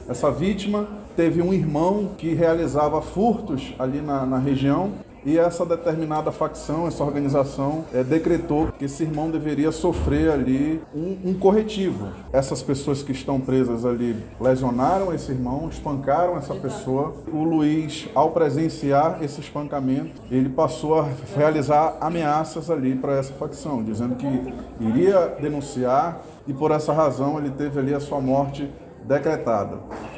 Essa vítima teve um irmão que realizava furtos ali na região e essa determinada facção, essa organização, decretou que esse irmão deveria sofrer ali um corretivo. Essas pessoas que estão presas ali lesionaram esse irmão, espancaram essa pessoa. O Luiz, ao presenciar esse espancamento, ele passou a realizar ameaças ali para essa facção, dizendo que iria denunciar e por essa razão ele teve ali a sua morte decretada.